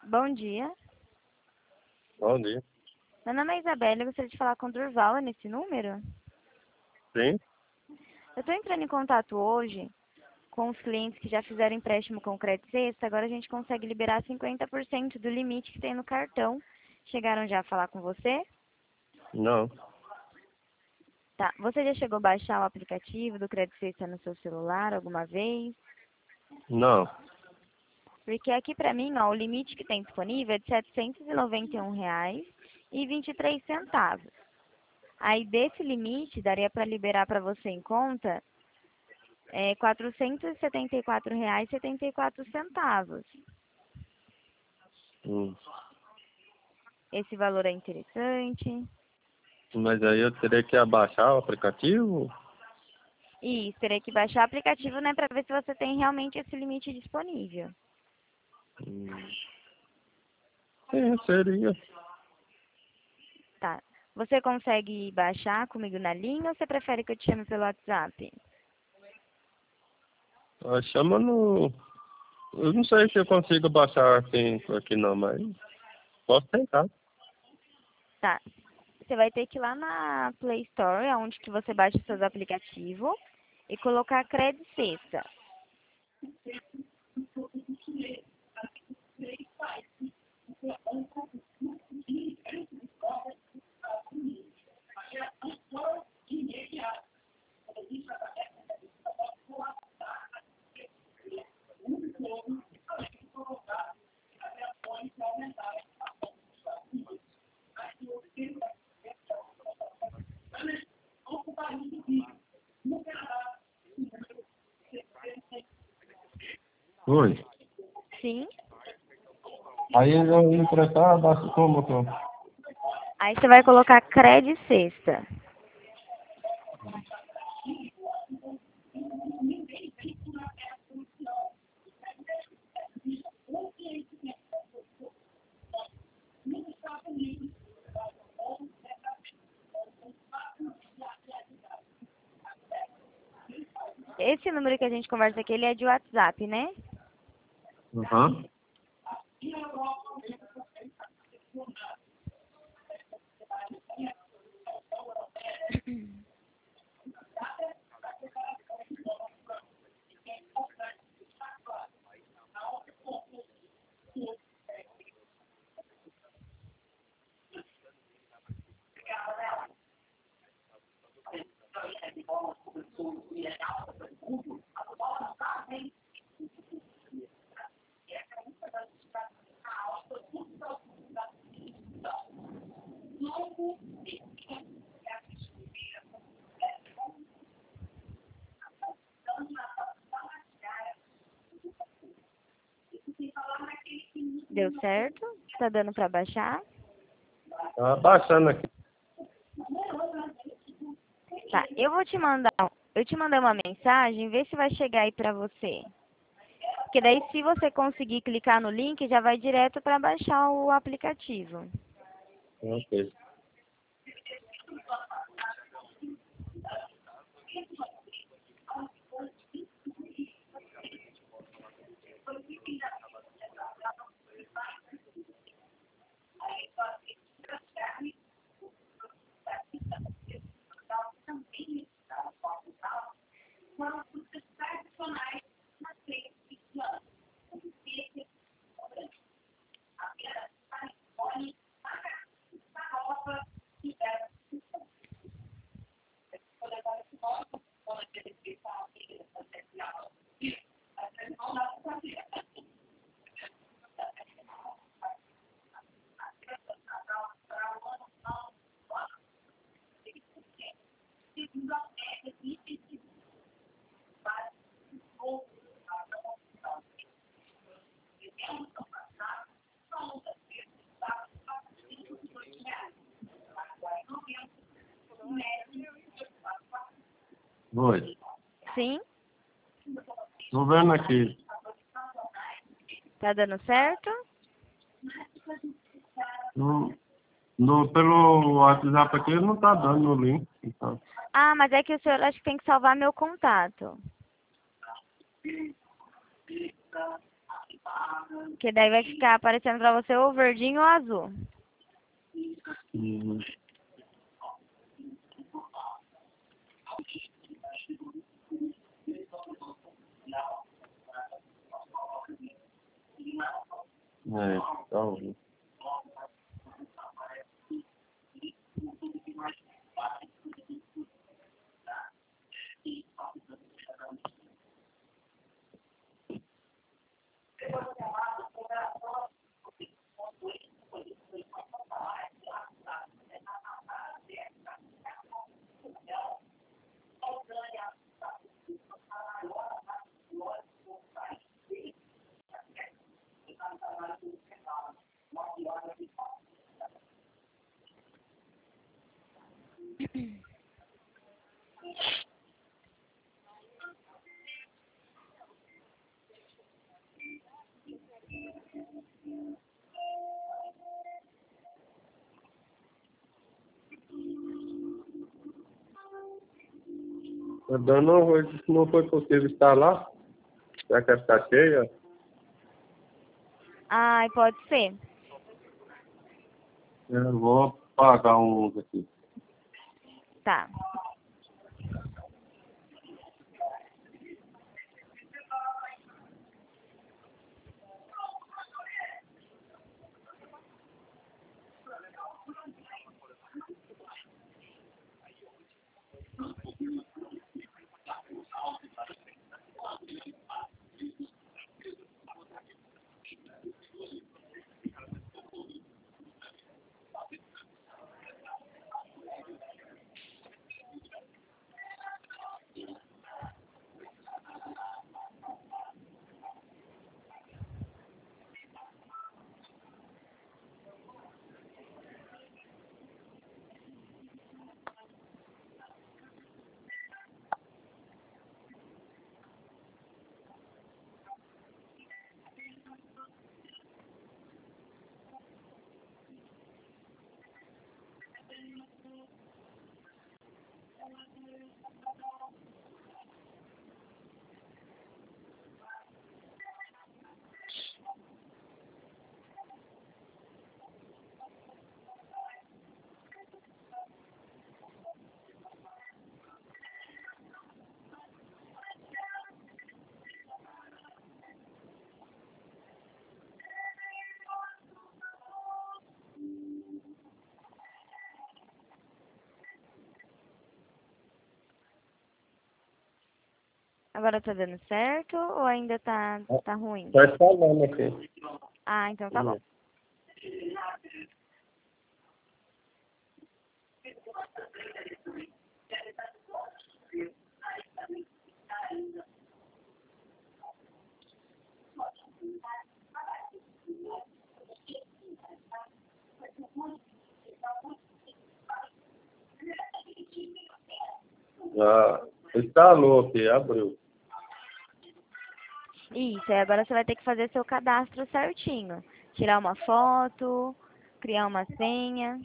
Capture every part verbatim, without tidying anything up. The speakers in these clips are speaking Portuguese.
Bom dia. Bom dia. Meu nome é Isabela, eu gostaria de falar com o Durval, é nesse número? Sim? Eu estou entrando em contato hoje com os clientes que já fizeram empréstimo com crédito sexta, agora a gente consegue liberar cinquenta por cento do limite que tem no cartão. Chegaram já a falar com você? Não. Tá. Você já chegou a baixar o aplicativo do crédito sexta no seu celular alguma vez? Não. Porque aqui pra mim, ó, o limite que tem disponível é de setecentos e noventa e um reais e vinte e três centavos. Aí desse limite daria para liberar para você em conta é, quatrocentos e setenta e quatro reais e setenta e quatro centavos. Hum. Esse valor é interessante. Mas aí eu teria que abaixar o aplicativo? E teria que baixar o aplicativo, né, para ver se você tem realmente esse limite disponível. Hum. Sim, seria. Tá. Você consegue baixar comigo na linha ou você prefere que eu te chame pelo WhatsApp? Ah, chama no... Eu não sei se eu consigo baixar aqui, aqui não, mas posso tentar. Tá. Você vai ter que ir lá na Play Store, onde que você baixa os seus aplicativos, e colocar Crédito Sexta. Oi. Sim. Aí eu emprestar, abaixo como, então? Aí você vai colocar Crédito Sexta. Esse número que a gente conversa aqui, ele é de WhatsApp, né? Aham. Deu certo? Tá dando pra baixar? Tá baixando aqui. Tá, eu vou te mandar, eu te mandei uma mensagem, vê se vai chegar aí pra você. Porque daí se você conseguir clicar no link, já vai direto pra baixar o aplicativo. Ok. Oi. Sim? Tô vendo aqui. Tá dando certo? No, no, pelo WhatsApp aqui não tá dando o link. Então. Ah, mas é que o senhor acho que tem que salvar meu contato. Que daí vai ficar aparecendo pra você ou verdinho ou azul. Uhum. É, tá bom. A dona hoje não foi possível estar lá. Será que ela está cheia? Ai, pode ser. Eu vou pagar uns aqui. Tá. Agora tá dando certo ou ainda tá, tá ruim? Vai falando aqui. Ah, então tá bom. Já instalou aqui, abriu. Isso, aí agora você vai ter que fazer seu cadastro certinho. Tirar uma foto, criar uma senha.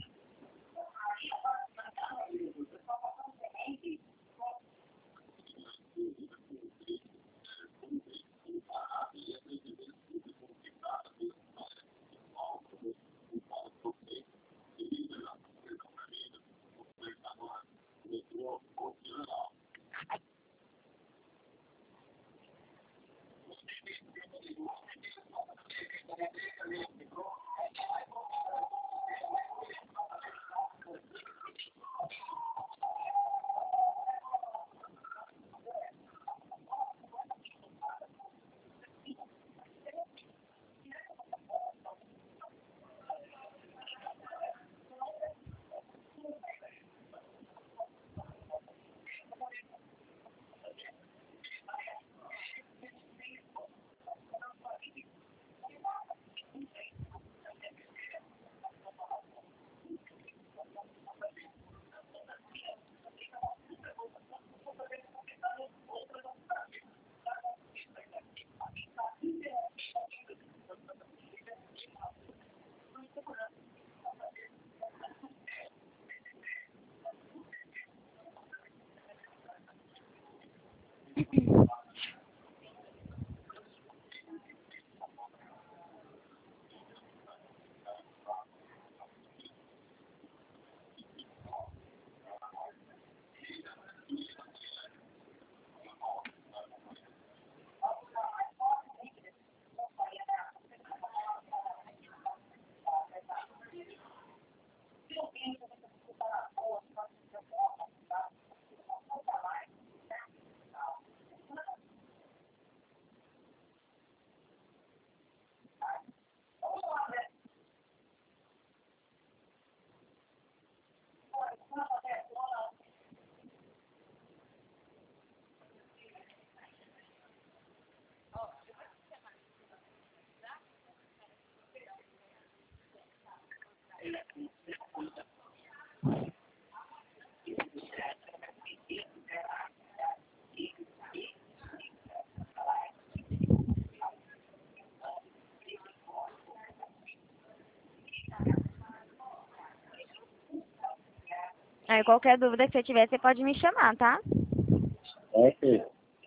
Aí qualquer dúvida que você tiver, você pode me chamar, tá? Ok.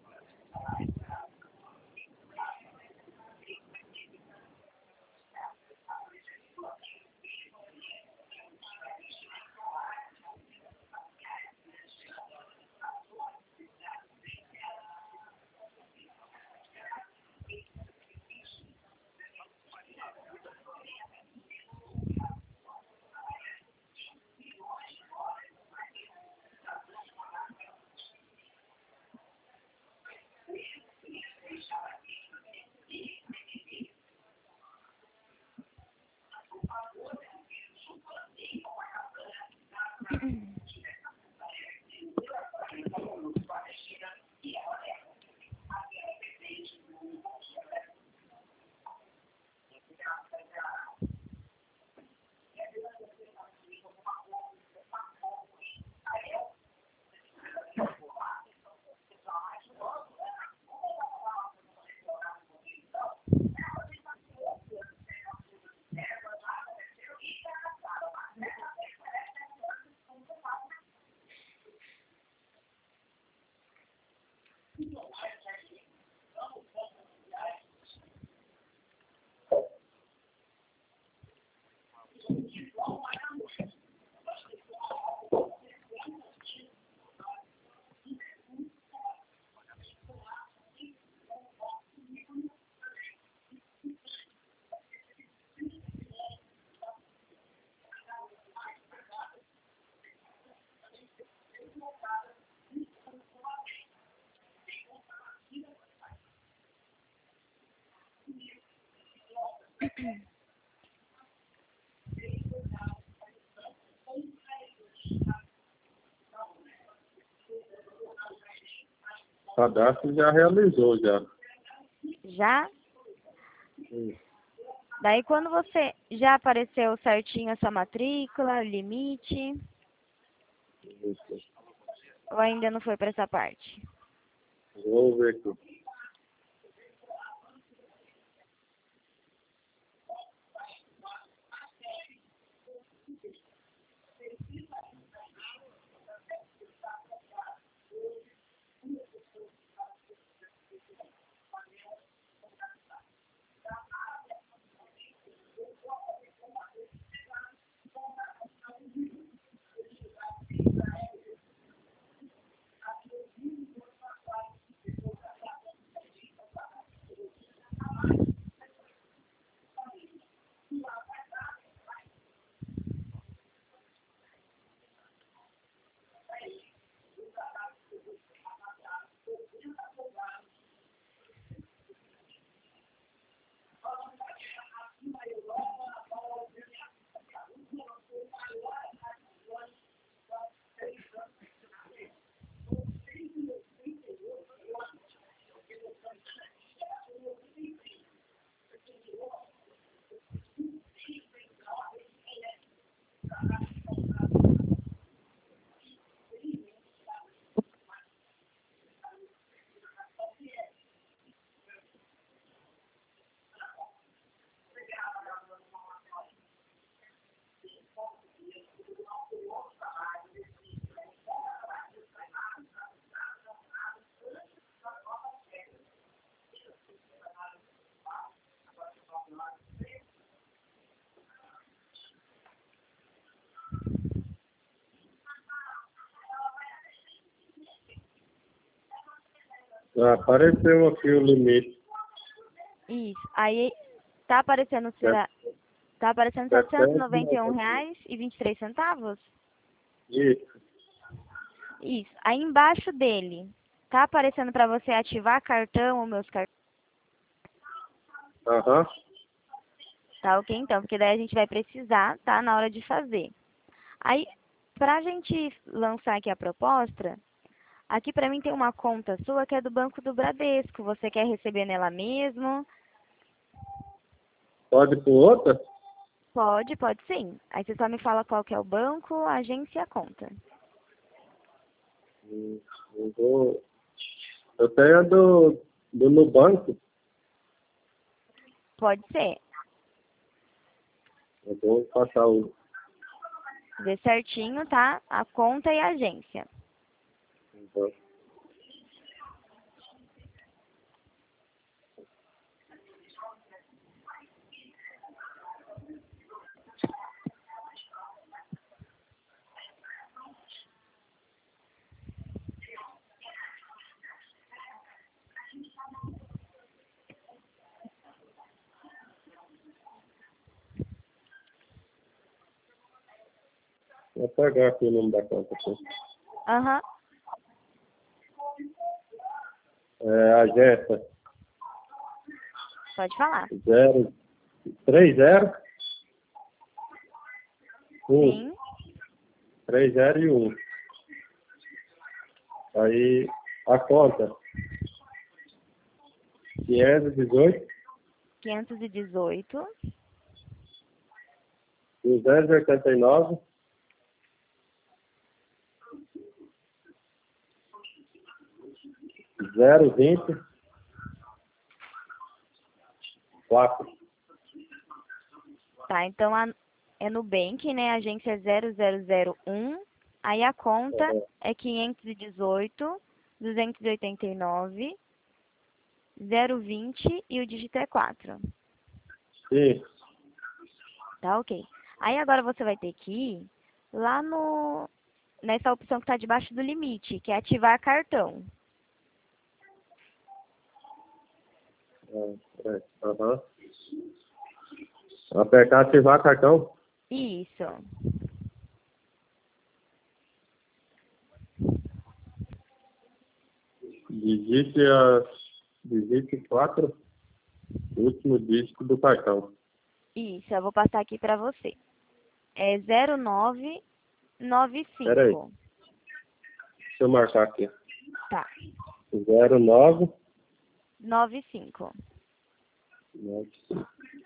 O cadastro já realizou, já. Já? Hum. Daí quando você já apareceu certinho a sua matrícula, o limite, Isso. ou ainda não foi para essa parte? Vou ver aqui. Ah, apareceu aqui o limite. Isso. Aí tá aparecendo, será, tá aparecendo setecentos e noventa e um reais e vinte e três centavos? Isso. Isso. Aí embaixo dele, tá aparecendo para você ativar cartão ou meus cartões? Aham. Tá ok, então, porque daí a gente vai precisar, tá, na hora de fazer. Aí, pra gente lançar aqui a proposta, aqui pra mim tem uma conta sua que é do Banco do Bradesco. Você quer receber nela mesmo? Pode por outra? Pode, pode sim. Aí você só me fala qual que é o banco, a agência e a conta. Hum, Eu vou... Eu tenho a do, do Nubanco. Pode ser. Eu vou passar o... Ver certinho, tá? A conta e a agência. Uhum. Vou pegar aqui o nome da conta aqui. Aham. É, agência Pode falar. zero três zero um. Sim. três zero e um. Aí a conta quinhentos e dezoito, quinhentos e dezoito, duzentos e oitenta e nove, zero vinte, quatro. Tá, então a, é Nubank, né? A agência é zero zero zero um. Aí a conta Uhum. é quinhentos e dezoito, duzentos e oitenta e nove, zero vinte e o dígito é quatro. Sim. Tá, ok. Aí agora você vai ter que ir lá no, nessa opção que está debaixo do limite, que é ativar cartão. É, é. Uhum. Apertar ativar cartão. Isso. Digite a digite quatro, último dígito do cartão. Isso, eu vou passar aqui para você. É zero nove nove Espera aí. cinco. Deixa eu marcar aqui. Tá. zero nove nove cinco. nove cinco.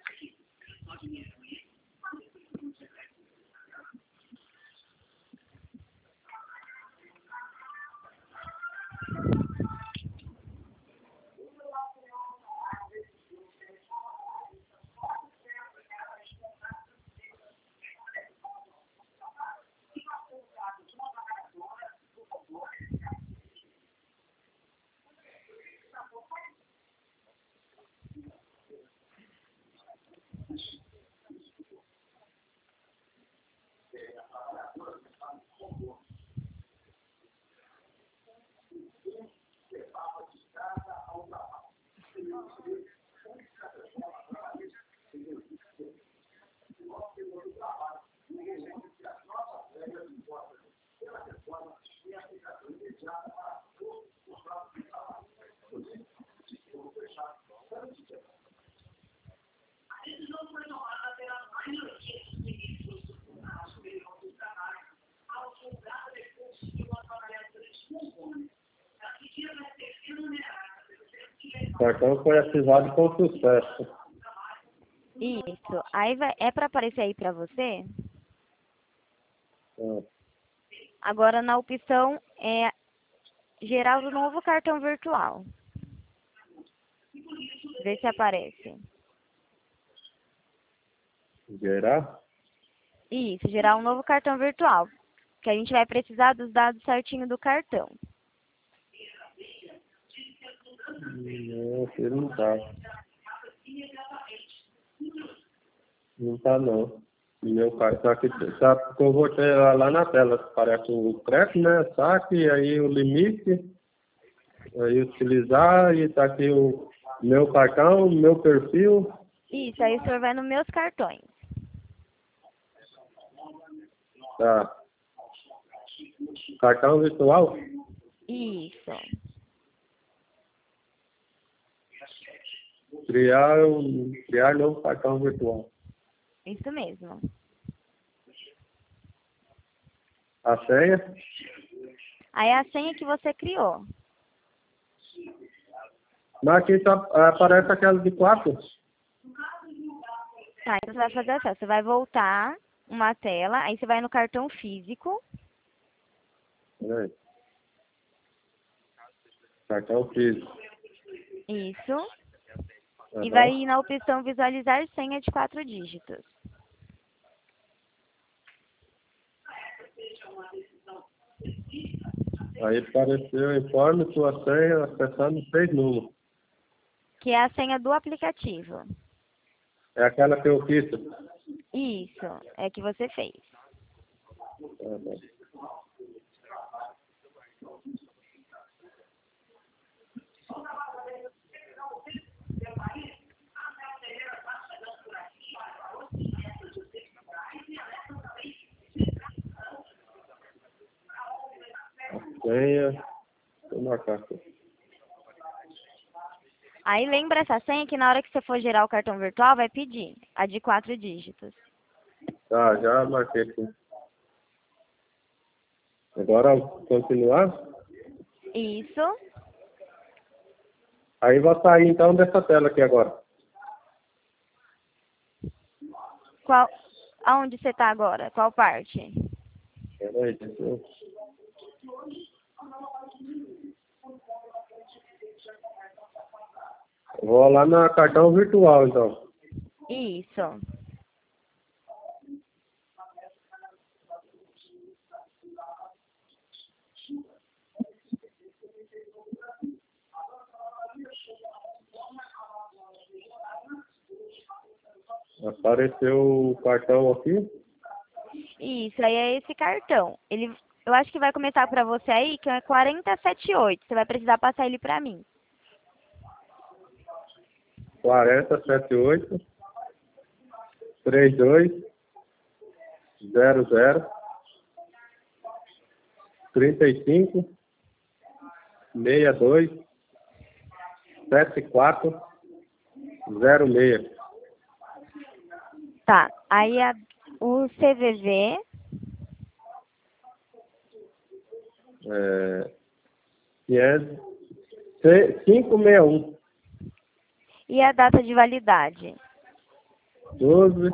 O cartão foi ativado com sucesso. Isso. Aí vai, é para aparecer aí para você. Ah, Agora na opção é gerar o novo cartão virtual. Vê se aparece. gerar? Isso, gerar um novo cartão virtual. Que a gente vai precisar dos dados certinho do cartão. Não, aqui não tá. Não tá não. Meu cartão aqui tá, porque eu botei lá, lá na tela, parece o crédito, né? Saque, aí o limite, aí utilizar, e tá aqui o meu cartão, meu perfil. Isso, aí o senhor vai nos meus cartões. Tá. Cartão virtual? Isso. Criar um, criar novo cartão virtual. Isso mesmo. A senha? Aí a senha que você criou. Mas aqui tá, aparece aquela de quatro. Tá, então você vai fazer assim, ó, você vai voltar uma tela, aí você vai no cartão físico. Peraí. Cartão físico. Isso. Uhum. E vai ir na opção visualizar senha de quatro dígitos. Aí apareceu, informe sua senha acessando seis números. Que é a senha do aplicativo. É aquela que eu fiz. Isso, é que você fez. Ah, bom. A senha, vou marcar aqui. Aí lembra essa senha que na hora que você for gerar o cartão virtual vai pedir, a de quatro dígitos. Tá, já marquei aqui. Agora, continuar. Isso. Aí vou sair então dessa tela aqui agora. Qual, aonde você está agora? Qual parte? Peraí, deixa eu... Vou lá na cartão virtual então. Isso. Apareceu o cartão aqui. Isso, aí é esse cartão. Ele, eu acho que vai começar para você aí, que é quarenta e sete oito. Você vai precisar passar ele para mim. quarenta, setenta e oito, trinta e dois, zero zero, trinta e cinco, sessenta e dois, setenta e quatro, zero seis. Tá, aí a, o C V V É, que é cinco seis um, e a data de validade. doze,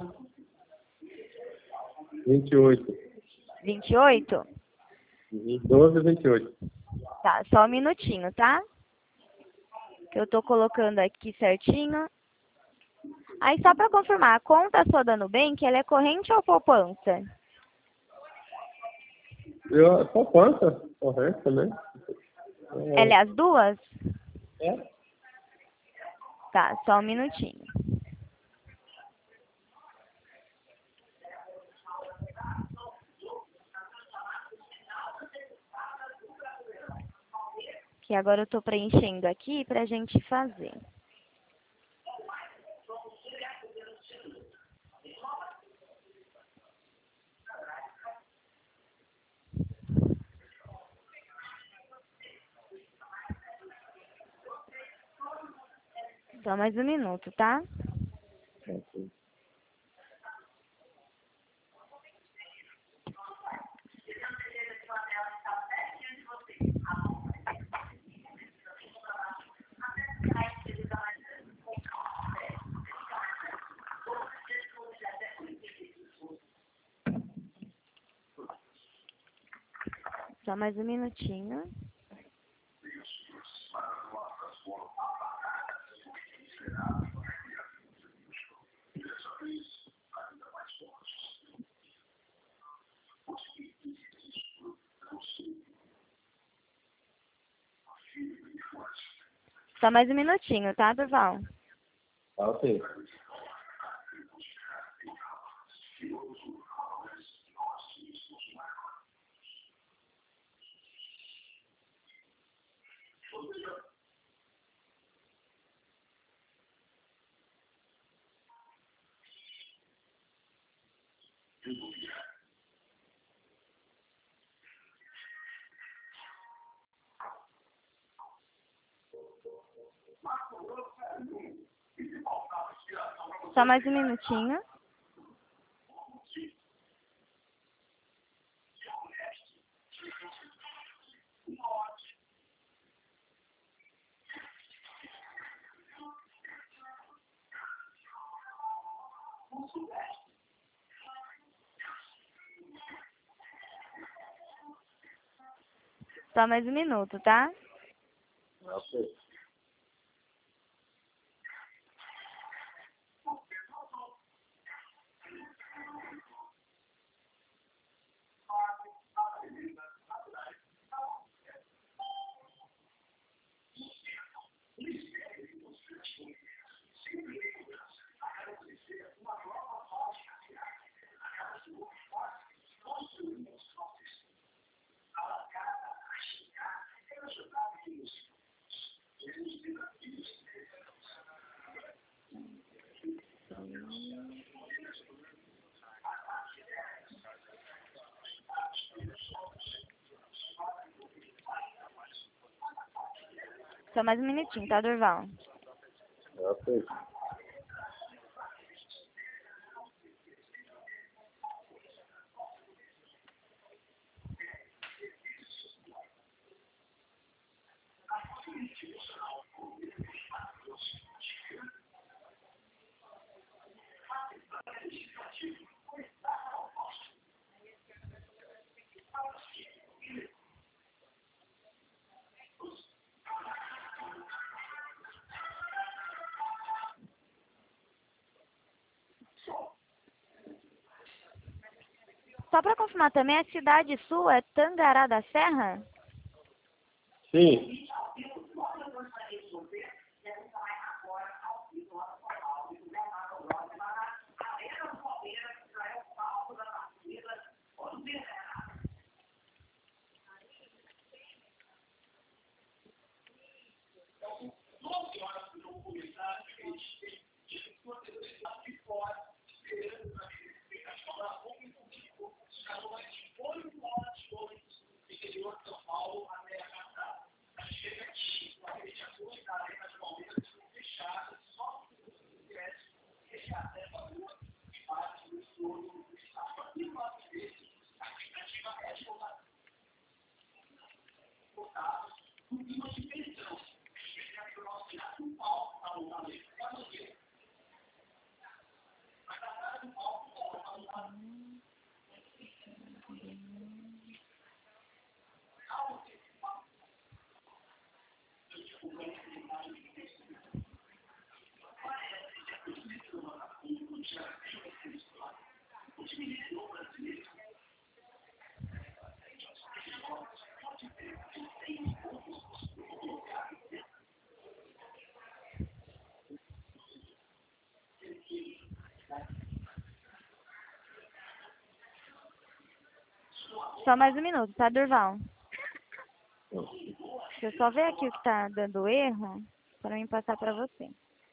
vinte e oito. vinte e oito? Uhum, doze, vinte e oito. Tá, só um minutinho, tá? Que eu tô colocando aqui certinho. Aí só para confirmar, a conta sua da Nubank, ela é corrente ou poupança? Eu, poupança, correto, né? Ela é as duas? É. Tá, só um minutinho. Que agora eu tô preenchendo aqui pra gente fazer. Só mais um minuto, tá? Só mais um minutinho. Só mais um minutinho, tá, Durval? Tá, ok. Só mais um minutinho. Só mais um minuto, tá? Tá, ok. Só mais um minutinho, tá, Durval? Ok. Só para confirmar também, a cidade sua é Tangará da Serra? Sim. Só mais um minuto, tá, Durval? Deixa eu só ver aqui o que tá dando erro para mim passar para você.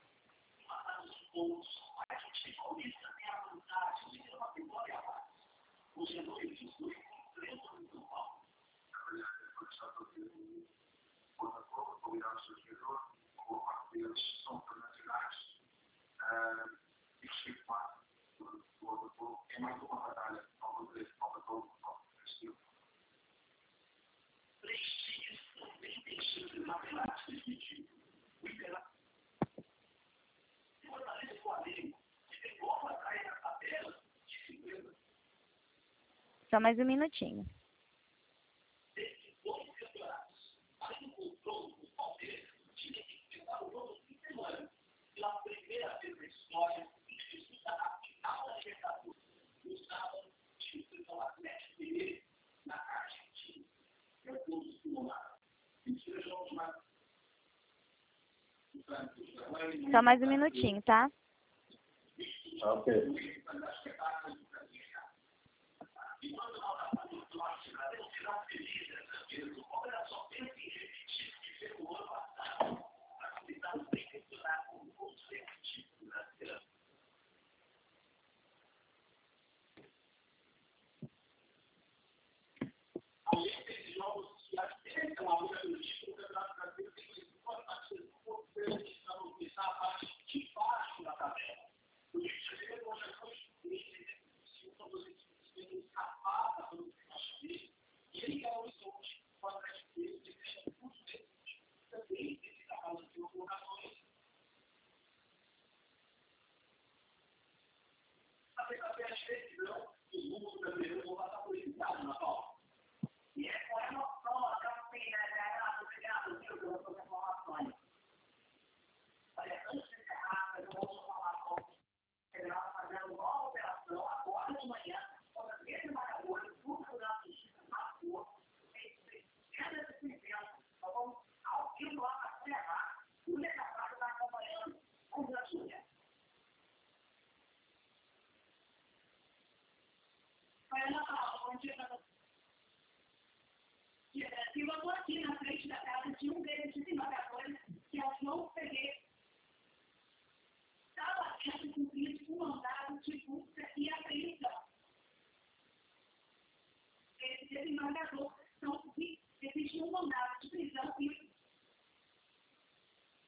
Só mais um minutinho. Só mais um minutinho, tá? Ok.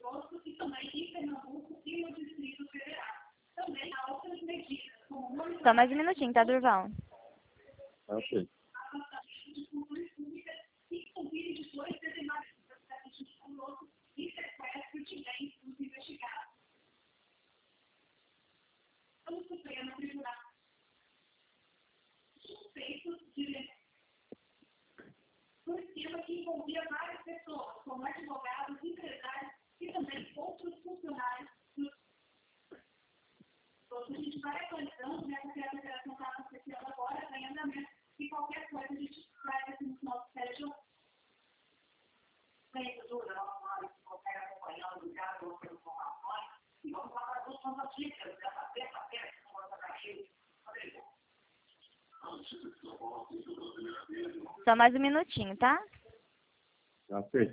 Só mais um minutinho, tá, Durval? Ok. Só mais um minutinho, tá? Ok.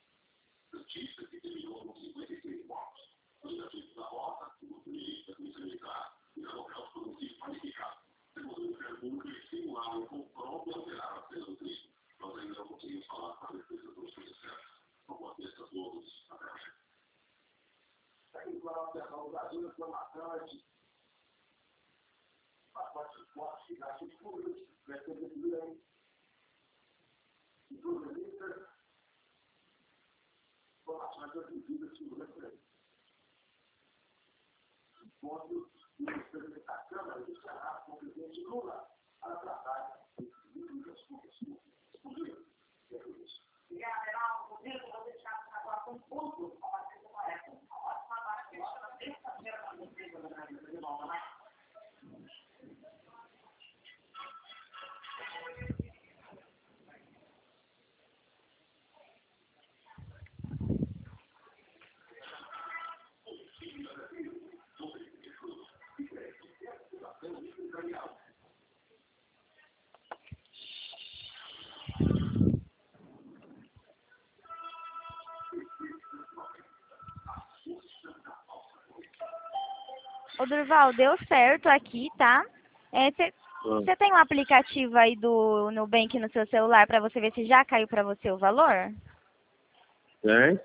Ô, Durval, deu certo aqui, tá? Você Ah, tem um aplicativo aí do Nubank no seu celular para você ver se já caiu para você o valor? Tem?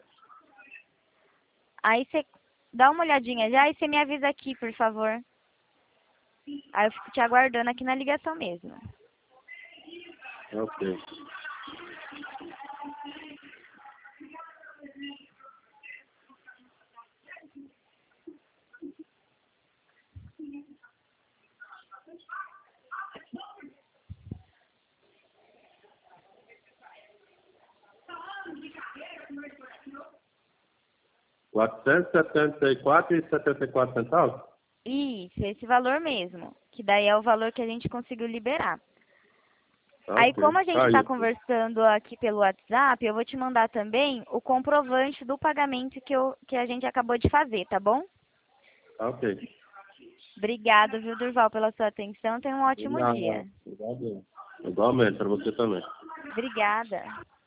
Aí você dá uma olhadinha já e você me avisa aqui, por favor. Aí eu fico te aguardando aqui na ligação mesmo. Ok. quatrocentos e setenta e quatro e setenta e quatro centavos? Isso, esse valor mesmo. Que daí é o valor que a gente conseguiu liberar. Aí, Ok. como a gente está Caiu. conversando aqui pelo WhatsApp, eu vou te mandar também o comprovante do pagamento que, eu, que a gente acabou de fazer, tá bom? Ok. Obrigada, viu, Durval, pela sua atenção. Tenha um De ótimo nada. dia. Obrigado. Igualmente, para você também. Obrigada.